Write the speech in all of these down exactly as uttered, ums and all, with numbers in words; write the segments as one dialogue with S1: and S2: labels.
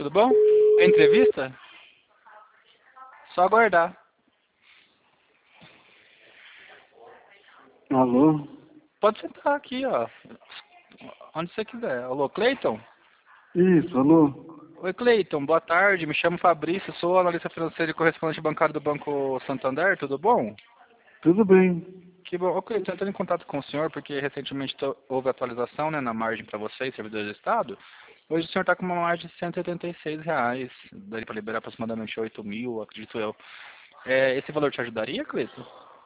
S1: tudo bom? É entrevista? Só aguardar.
S2: Alô?
S1: Pode sentar aqui, ó. Onde você quiser. Alô, Cleiton?
S2: Isso, alô?
S1: Oi, Cleiton. Boa tarde. Me chamo Fabrício. Sou analista financeiro e correspondente bancário do Banco Santander. Tudo bom?
S2: Tudo bem.
S1: Que bom. Ô, Cleiton, eu estou em contato com o senhor porque recentemente to- houve atualização, né, na margem para vocês, servidores do Estado. Hoje o senhor está com uma margem de cento e oitenta e seis reais. Daria para liberar aproximadamente oito mil, acredito eu. É, esse valor te ajudaria, Cleiton?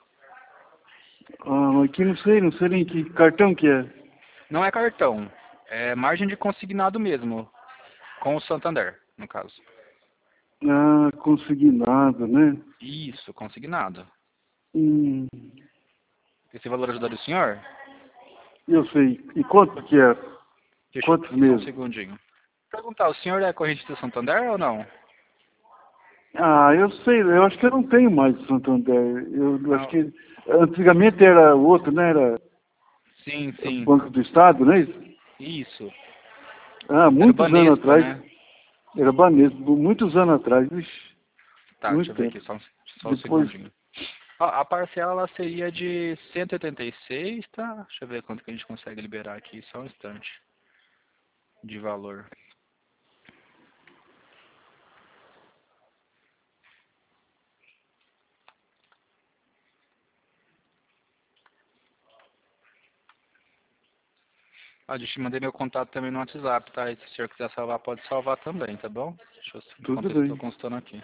S2: Ah, aqui não sei, não sei nem que cartão que é.
S1: Não é cartão. É margem de consignado mesmo. Com o Santander, no caso.
S2: Ah, consignado, né?
S1: Isso, consignado.
S2: Hum,
S1: Esse valor ajudaria o senhor?
S2: eu sei. E quanto que é?
S1: Deixa
S2: Quantos
S1: eu só um
S2: meses?
S1: segundinho. Perguntar, o senhor é corrente do Santander ou não?
S2: Ah, eu sei, eu acho que eu não tenho mais o Santander. Eu, eu acho
S1: Não.
S2: que antigamente era o outro, né? Era
S1: Sim,
S2: o
S1: sim.
S2: Banco do Estado, não é isso?
S1: Isso.
S2: Ah,
S1: Era o
S2: muitos anos
S1: Banespa,
S2: atrás.
S1: né?
S2: Era Banespa, muitos anos atrás. Ixi,
S1: Tá, deixa
S2: muito
S1: eu ver aqui,
S2: tempo.
S1: só, um- só um
S2: Depois,
S1: segundinho. Ó, a parcela ela seria de cento e oitenta e seis, tá? Deixa eu ver quanto que a gente consegue liberar aqui, só um instante. De valor. Ah, eu te mandei meu contato também no WhatsApp, tá? E se o senhor quiser salvar, pode salvar também, tá bom? Deixa eu,
S2: tudo
S1: enquanto eu estou
S2: bem.
S1: consultando aqui.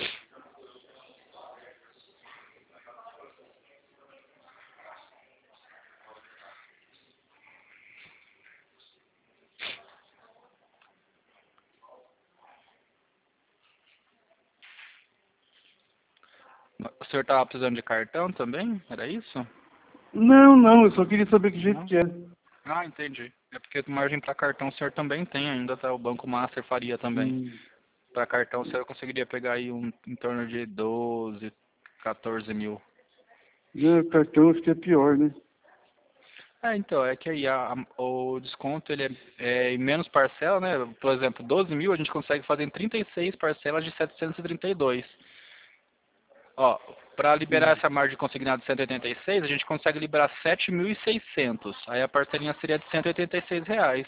S1: O senhor estava precisando de cartão também? Era isso?
S2: Não, não, eu só queria saber que jeito
S1: Não?
S2: que é.
S1: Ah, entendi. É porque margem para cartão o senhor também tem ainda, tá? O Banco Master faria também.
S2: Hum.
S1: Para cartão o senhor conseguiria pegar aí um, em torno de doze, quatorze mil.
S2: Né, cartão acho que é pior, né?
S1: É, então, é que aí a, a- o desconto ele é, é em menos parcela, né? Por exemplo, doze mil a gente consegue fazer em trinta e seis parcelas de setecentos e trinta e dois. Ó, para liberar
S2: Hum.
S1: essa margem consignada de cento e oitenta e seis, a gente consegue liberar sete mil e seiscentos. Aí a parcelinha seria de cento e oitenta e seis reais.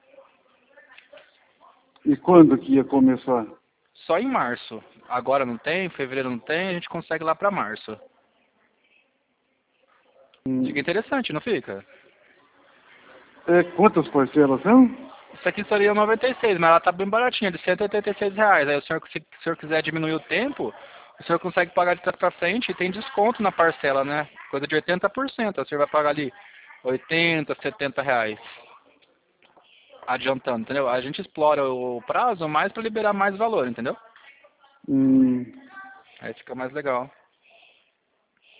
S2: E quando que ia começar?
S1: Só em março. Agora não tem, fevereiro não tem, a gente consegue lá para março. Fica
S2: Hum.
S1: interessante, não fica?
S2: É, quantas parcelas são?
S1: Isso aqui seria noventa e seis, mas ela tá bem baratinha, de cento e oitenta e seis reais. Aí o senhor, se o senhor quiser diminuir o tempo, o senhor consegue pagar de trás para frente e tem desconto na parcela, né? Coisa de oitenta por cento. O senhor vai pagar ali oitenta, setenta reais. Adiantando, entendeu? A gente explora o prazo mais para liberar mais valor, entendeu?
S2: Hum.
S1: Aí fica mais legal.